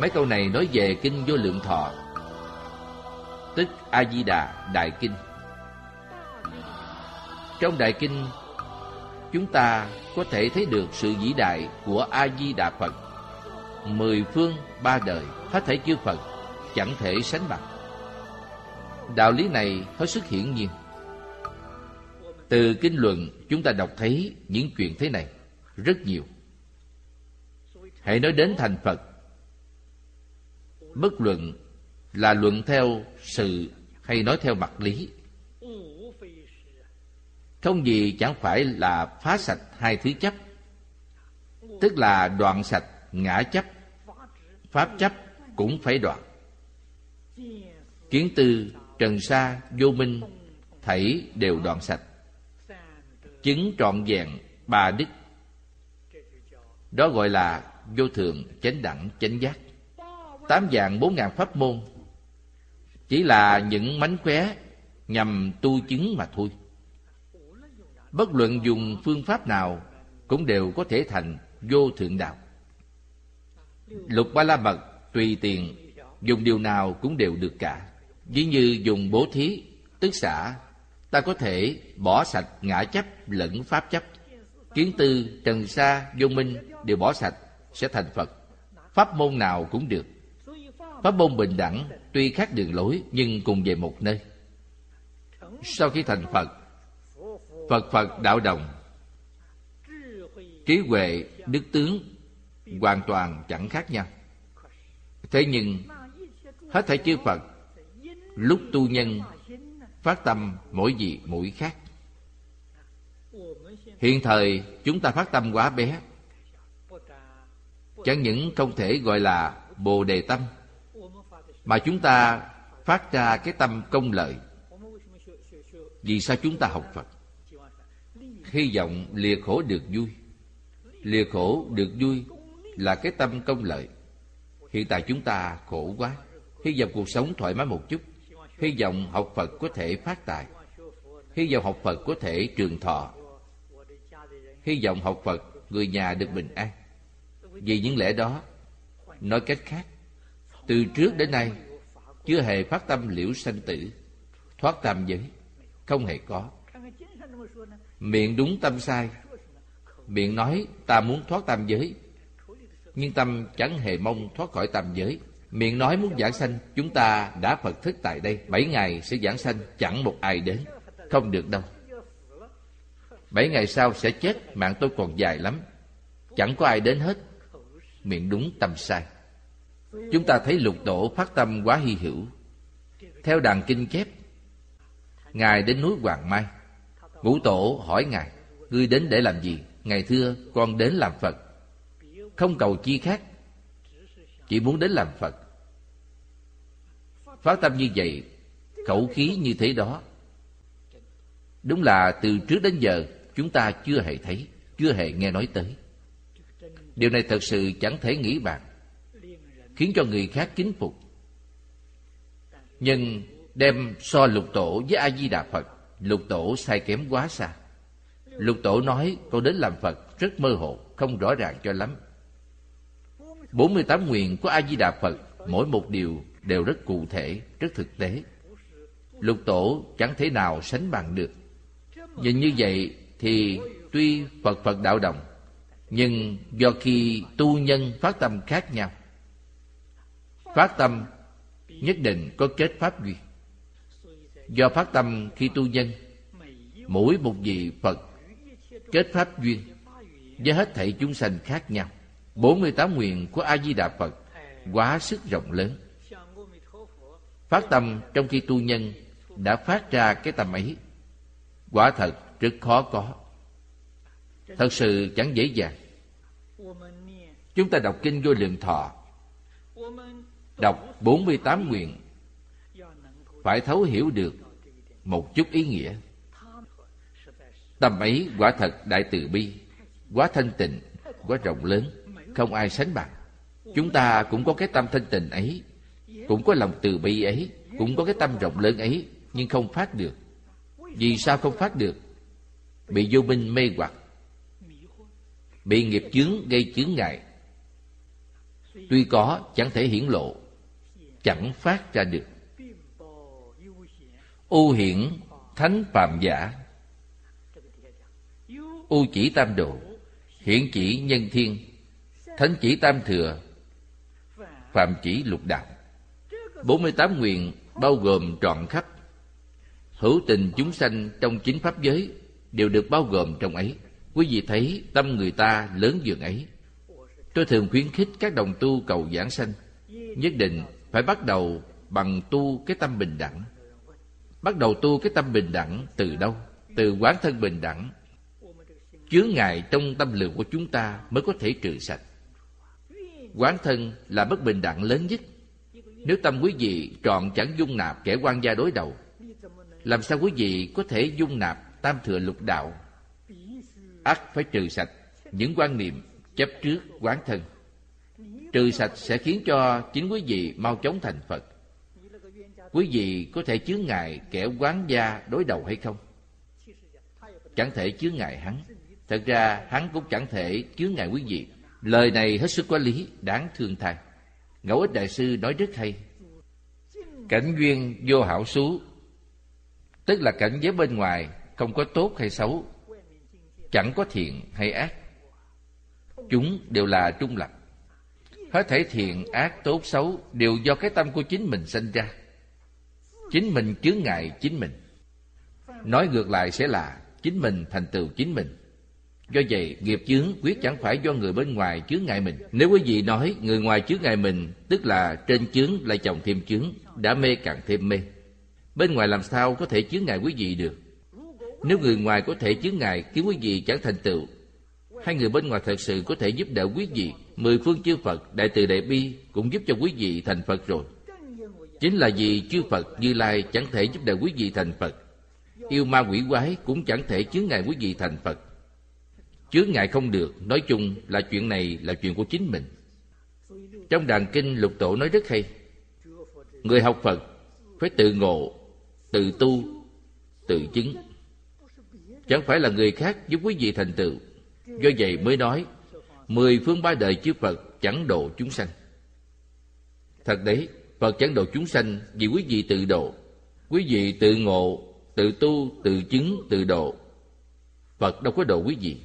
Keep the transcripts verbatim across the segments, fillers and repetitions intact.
Mấy câu này nói về Kinh Vô Lượng Thọ, tức A Di Đà Đại Kinh. Trong Đại Kinh, chúng ta có thể thấy được sự vĩ đại của A Di Đà Phật. Mười phương ba đời, hết thảy chư Phật chẳng thể sánh bằng. Đạo lý này hết sức hiển nhiên. Từ kinh luận chúng ta đọc thấy những chuyện thế này rất nhiều. Hãy nói đến thành Phật, bất luận là luận theo sự hay nói theo mặt lý, không gì chẳng phải là phá sạch hai thứ chấp, tức là đoạn sạch ngã chấp, pháp chấp cũng phải đoạn. Kiến tư, trần sa, vô minh thảy đều đoạn sạch, chứng trọn vẹn ba đức. Đó gọi là vô thượng chánh đẳng chánh giác. Tám vạn bốn ngàn pháp môn chỉ là những mánh khóe nhằm tu chứng mà thôi. Bất luận dùng phương pháp nào cũng đều có thể thành vô thượng đạo. Lục ba la mật tùy tiện dùng điều nào cũng đều được cả. Ví như dùng bố thí, tức xả, ta có thể bỏ sạch ngã chấp lẫn pháp chấp. Kiến tư, trần sa, vô minh đều bỏ sạch sẽ thành Phật. Pháp môn nào cũng được. Pháp môn bình đẳng, tuy khác đường lối nhưng cùng về một nơi. Sau khi thành Phật, Phật Phật đạo đồng, trí huệ, đức tướng hoàn toàn chẳng khác nhau. Thế nhưng hết thảy chư Phật lúc tu nhân phát tâm mỗi vị mỗi khác. Hiện thời chúng ta phát tâm quá bé, chẳng những không thể gọi là Bồ Đề tâm, mà chúng ta phát ra cái tâm công lợi. Vì sao chúng ta học Phật? Hy vọng lìa khổ được vui. Lìa khổ được vui là cái tâm công lợi. Hiện tại chúng ta khổ quá, hy vọng cuộc sống thoải mái một chút, hy vọng học Phật có thể phát tài, hy vọng học Phật có thể trường thọ, hy vọng học Phật người nhà được bình an. Vì những lẽ đó, nói cách khác, từ trước đến nay chưa hề phát tâm liễu sanh tử, thoát tam giới, không hề có. Miệng đúng tâm sai, miệng nói ta muốn thoát tam giới, nhưng tâm chẳng hề mong thoát khỏi tam giới. Miệng nói muốn giảng sanh, chúng ta đã Phật thức tại đây, bảy ngày sẽ giảng sanh, chẳng một ai đến. Không được đâu. Bảy ngày sau sẽ chết, mạng tôi còn dài lắm, chẳng có ai đến hết. Miệng đúng tâm sai. Chúng ta thấy Lục Tổ phát tâm quá hy hữu. Theo đàn kinh chép, Ngài đến núi Hoàng Mai, Ngũ Tổ hỏi Ngài: ngươi đến để làm gì? Ngài thưa: con đến làm Phật, không cầu chi khác, chỉ muốn đến làm Phật. Phát tâm như vậy, khẩu khí như thế đó, đúng là từ trước đến giờ chúng ta chưa hề thấy, chưa hề nghe nói tới. Điều này thật sự chẳng thể nghĩ bàn, khiến cho người khác kính phục. Nhưng đem so Lục Tổ với A Di Đà Phật, Lục Tổ sai kém quá xa. Lục Tổ nói con đến làm Phật rất mơ hồ, không rõ ràng cho lắm. Bốn mươi tám nguyện của A Di Đà Phật, mỗi một điều đều rất cụ thể, rất thực tế. Lục Tổ chẳng thể nào sánh bằng được. Nhìn như vậy thì tuy Phật Phật đạo đồng, nhưng do khi tu nhân phát tâm khác nhau. Phát tâm nhất định có kết pháp duyên. Do phát tâm khi tu nhân, mỗi một vị Phật kết pháp duyên với hết thảy chúng sanh khác nhau. Bốn mươi tám nguyện của A Di Đà Phật quá sức rộng lớn. Phát tâm trong khi tu nhân đã phát ra cái tâm ấy, quả thật rất khó có, thật sự chẳng dễ dàng. Chúng ta đọc kinh Vô Lượng Thọ, đọc bốn mươi tám nguyện, phải thấu hiểu được một chút ý nghĩa. Tâm ấy quả thật đại từ bi, quá thanh tịnh, quá rộng lớn, không ai sánh bằng. Chúng ta cũng có cái tâm thanh tịnh ấy, cũng có lòng từ bi ấy, cũng có cái tâm rộng lớn ấy, nhưng không phát được. Vì sao không phát được? Bị vô minh mê hoặc, bị nghiệp chướng gây chướng ngại. Tuy có, chẳng thể hiển lộ, chẳng phát ra được. U hiển thánh phạm giả, u chỉ tam độ, hiển chỉ nhân thiên, thánh chỉ tam thừa, phạm chỉ lục đạo. Bốn mươi tám nguyện bao gồm trọn khắp. Hữu tình chúng sanh trong chính pháp giới đều được bao gồm trong ấy. Quý vị thấy tâm người ta lớn dường ấy. Tôi thường khuyến khích các đồng tu cầu giảng sanh nhất định phải bắt đầu bằng tu cái tâm bình đẳng. Bắt đầu tu cái tâm bình đẳng từ đâu? Từ quán thân bình đẳng. Chướng ngại trong tâm lượng của chúng ta mới có thể trừ sạch. Quán thân là bất bình đẳng lớn nhất. Nếu tâm quý vị trọn chẳng dung nạp kẻ quan gia đối đầu, làm sao quý vị có thể dung nạp tam thừa lục đạo? Ắt phải trừ sạch những quan niệm chấp trước quán thân. Trừ sạch sẽ khiến cho chính quý vị mau chóng thành Phật. Quý vị có thể chướng ngại kẻ quán gia đối đầu hay không? Chẳng thể chướng ngại hắn. Thật ra hắn cũng chẳng thể chướng ngại quý vị. Lời này hết sức có lý, đáng thương thay. Ngẫu Ích Đại Sư nói rất hay. Cảnh duyên vô hảo xú, tức là cảnh giới bên ngoài không có tốt hay xấu, chẳng có thiện hay ác. Chúng đều là trung lập. Hết thảy thiện, ác, tốt, xấu đều do cái tâm của chính mình sinh ra. Chính mình chướng ngại chính mình. Nói ngược lại sẽ là chính mình thành tựu chính mình. Do vậy, nghiệp chướng quyết chẳng phải do người bên ngoài chướng ngại mình. Nếu quý vị nói người ngoài chướng ngại mình, tức là trên chướng lại chồng thêm chướng, đã mê càng thêm mê. Bên ngoài làm sao có thể chướng ngại quý vị được? Nếu người ngoài có thể chướng ngại khiến quý vị chẳng thành tựu, hay người bên ngoài thật sự có thể giúp đỡ quý vị, mười phương chư Phật, đại từ đại bi cũng giúp cho quý vị thành Phật rồi. Chính là vì chư Phật Như Lai chẳng thể giúp đỡ quý vị thành Phật, yêu ma quỷ quái cũng chẳng thể chướng ngại quý vị thành Phật. Chướng ngại không được, nói chung là chuyện này là chuyện của chính mình. Trong Đàn Kinh Lục Tổ nói rất hay. Người học Phật phải tự ngộ, tự tu, tự chứng. Chẳng phải là người khác giúp quý vị thành tựu. Do vậy mới nói mười phương ba đời chư Phật chẳng độ chúng sanh. Thật đấy, Phật chẳng độ chúng sanh vì quý vị tự độ. Quý vị tự ngộ, tự tu, tự chứng, tự độ. Phật đâu có độ quý vị.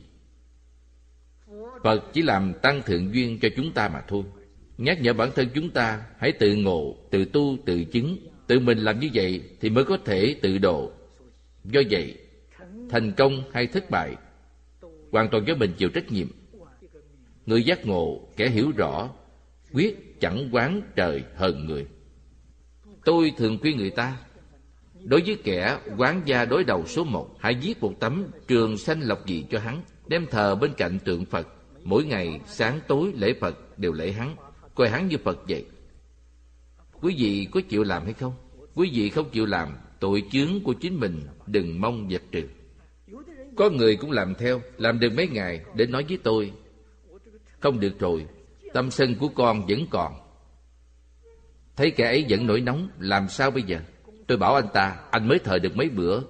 Phật chỉ làm tăng thượng duyên cho chúng ta mà thôi. Nhắc nhở bản thân chúng ta hãy tự ngộ, tự tu, tự chứng. Tự mình làm như vậy thì mới có thể tự độ. Do vậy, thành công hay thất bại hoàn toàn do mình chịu trách nhiệm. Người giác ngộ, kẻ hiểu rõ, quyết chẳng oán trời hờn người. Tôi thường khuyên người ta, đối với kẻ oán gia đối đầu số một, hãy viết một tấm trường sanh lộc dị cho hắn, đem thờ bên cạnh tượng Phật. Mỗi ngày sáng tối lễ Phật đều lễ hắn, coi hắn như Phật vậy. Quý vị có chịu làm hay không? Quý vị không chịu làm, tội chướng của chính mình đừng mong dẹp trừ. Có người cũng làm theo, làm được mấy ngày đến nói với tôi, không được rồi, tâm sân của con vẫn còn. Thấy kẻ ấy vẫn nổi nóng, làm sao bây giờ? Tôi bảo anh ta, anh mới thờ được mấy bữa,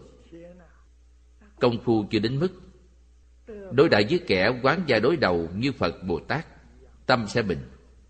công phu chưa đến mức. Đối đại với kẻ quán gia đối đầu như Phật Bồ Tát, tâm sẽ bình.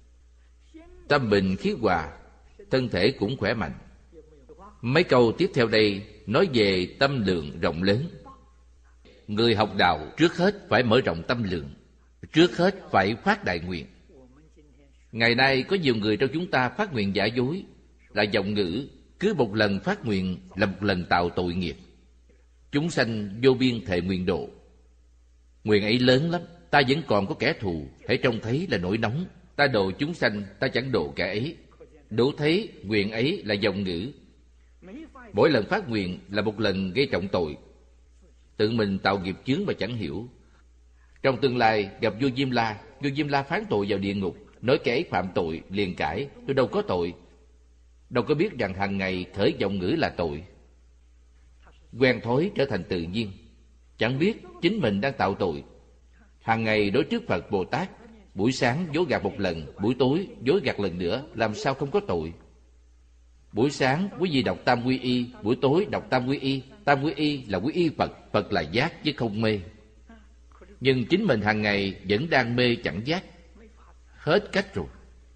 Tâm bình khí hòa, thân thể cũng khỏe mạnh. Mấy câu tiếp theo đây nói về tâm lượng rộng lớn. Người học đạo trước hết phải mở rộng tâm lượng, trước hết phải phát đại nguyện. Ngày nay có nhiều người trong chúng ta phát nguyện giả dối, là vọng ngữ, cứ một lần phát nguyện là một lần tạo tội nghiệp. Chúng sanh vô biên thệ nguyện độ. Nguyện ấy lớn lắm, ta vẫn còn có kẻ thù, hãy trông thấy là nổi nóng. Ta độ chúng sanh, ta chẳng độ kẻ ấy. Đủ thấy nguyện ấy là vọng ngữ. Mỗi lần phát nguyện là một lần gây trọng tội. Tự mình tạo nghiệp chướng mà chẳng hiểu. Trong tương lai gặp vua Diêm La, vua Diêm La phán tội vào địa ngục, nói kẻ ấy phạm tội liền cãi, tôi đâu có tội. Đâu có biết rằng hàng ngày khởi vọng ngữ là tội. Quen thói trở thành tự nhiên, chẳng biết chính mình đang tạo tội. Hàng ngày đối trước Phật Bồ Tát, buổi sáng dối gạt một lần, buổi tối dối gạt lần nữa, làm sao không có tội? Buổi sáng quý vị đọc Tam Quy Y, buổi tối đọc Tam Quy Y. Tam Quy Y là quy y Phật, Phật là giác chứ không mê. Nhưng chính mình hàng ngày vẫn đang mê chẳng giác. Hết cách rồi.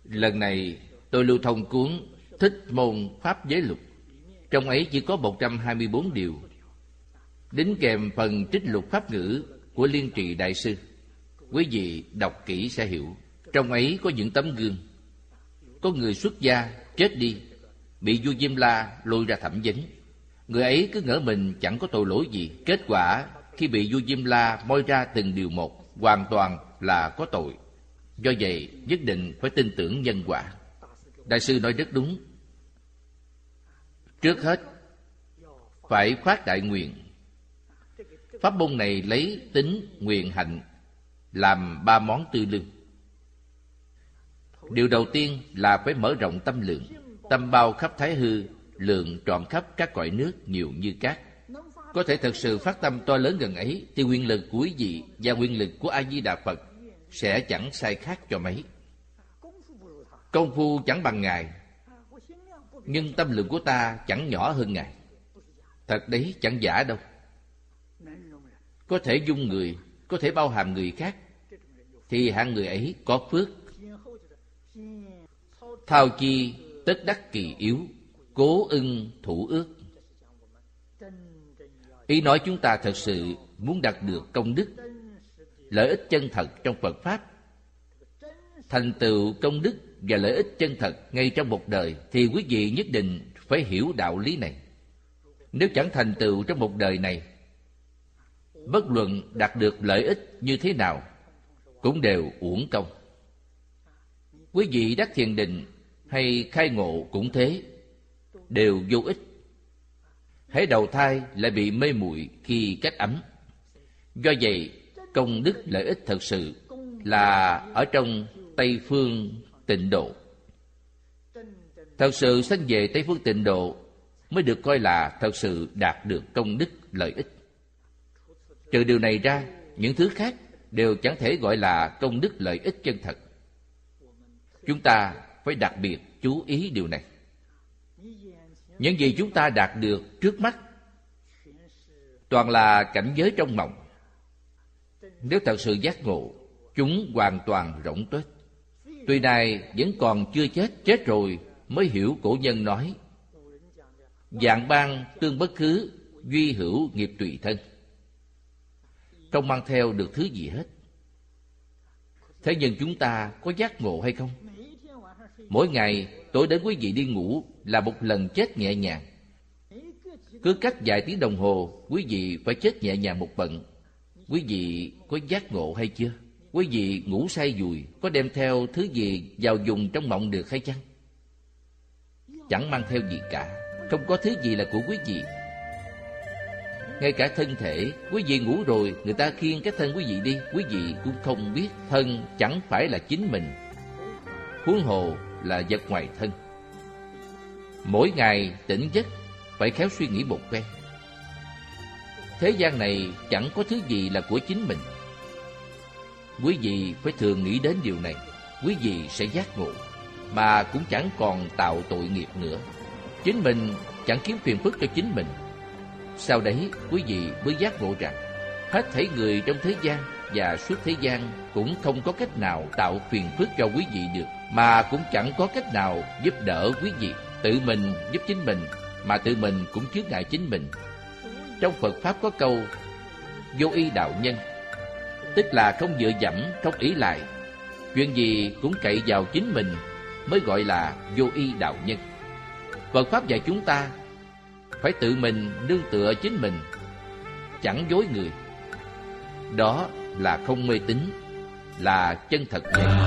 Lần này tôi lưu thông cuốn Thích Môn Pháp Giới Lục. Trong ấy chỉ có một trăm hai mươi bốn điều, đính kèm phần trích lục pháp ngữ của Liên Trì Đại Sư. Quý vị đọc kỹ sẽ hiểu. Trong ấy có những tấm gương. Có người xuất gia chết đi, bị vua Diêm La lôi ra thẩm vấn. Người ấy cứ ngỡ mình chẳng có tội lỗi gì. Kết quả khi bị vua Diêm La moi ra từng điều một, hoàn toàn là có tội. Do vậy nhất định phải tin tưởng nhân quả. Đại sư nói rất đúng. Trước hết phải phát đại nguyện. Pháp môn này lấy tính, nguyện, hạnh làm ba món tư lương. Điều đầu tiên là phải mở rộng tâm lượng. Tâm bao khắp thái hư, lượng trọn khắp các cõi nước nhiều như cát. Có thể thật sự phát tâm to lớn gần ấy thì quyền lực của quý vị và quyền lực của A Di Đà Phật sẽ chẳng sai khác cho mấy. Công phu chẳng bằng Ngài, nhưng tâm lượng của ta chẳng nhỏ hơn Ngài. Thật đấy, chẳng giả đâu. Có thể dung người, có thể bao hàm người khác, thì hạng người ấy có phước. Thao chi tất đắc kỳ yếu, cố ưng thủ ước. Ý nói chúng ta thật sự muốn đạt được công đức, lợi ích chân thật trong Phật Pháp, thành tựu công đức và lợi ích chân thật ngay trong một đời, thì quý vị nhất định phải hiểu đạo lý này. Nếu chẳng thành tựu trong một đời này, bất luận đạt được lợi ích như thế nào cũng đều uổng công. Quý vị đắc thiền định hay khai ngộ cũng thế, đều vô ích. Hễ đầu thai lại bị mê muội khi cách ấm. Do vậy, công đức lợi ích thật sự là ở trong Tây Phương Tịnh Độ. Thật sự sanh về Tây Phương Tịnh Độ mới được coi là thật sự đạt được công đức lợi ích. Trừ điều này ra, những thứ khác đều chẳng thể gọi là công đức lợi ích chân thật. Chúng ta phải đặc biệt chú ý điều này. Những gì chúng ta đạt được trước mắt toàn là cảnh giới trong mộng. Nếu thật sự giác ngộ, chúng hoàn toàn rỗng tuếch. Tuy này vẫn còn chưa chết, chết rồi mới hiểu cổ nhân nói: dạng ban tương bất khứ, duy hữu nghiệp tùy thân. Không mang theo được thứ gì hết. Thế nhưng chúng ta có giác ngộ hay không? Mỗi ngày tối đến quý vị đi ngủ là một lần chết nhẹ nhàng. Cứ cách vài tiếng đồng hồ, quý vị phải chết nhẹ nhàng một bận. Quý vị có giác ngộ hay chưa? Quý vị ngủ say dùi, có đem theo thứ gì vào dùng trong mộng được hay chăng? Chẳng mang theo gì cả. Không có thứ gì là của quý vị. Ngay cả thân thể, quý vị ngủ rồi, người ta khiêng cái thân quý vị đi, quý vị cũng không biết thân chẳng phải là chính mình, huống hồ là vật ngoài thân. Mỗi ngày tỉnh giấc phải khéo suy nghĩ một phen. Thế gian này chẳng có thứ gì là của chính mình. Quý vị phải thường nghĩ đến điều này, quý vị sẽ giác ngộ, mà cũng chẳng còn tạo tội nghiệp nữa. Chính mình chẳng kiếm phiền phức cho chính mình. Sau đấy quý vị mới giác ngộ rằng hết thảy người trong thế gian và suốt thế gian cũng không có cách nào tạo phiền phức cho quý vị được, mà cũng chẳng có cách nào giúp đỡ quý vị. Tự mình giúp chính mình, mà tự mình cũng chướng ngại chính mình. Trong Phật Pháp có câu vô y đạo nhân, tức là không dựa dẫm, không ỷ lại, chuyện gì cũng cậy vào chính mình mới gọi là vô y đạo nhân. Phật Pháp dạy chúng ta phải tự mình nương tựa chính mình, chẳng dối người. Đó là không mê tín, là chân thật nhất.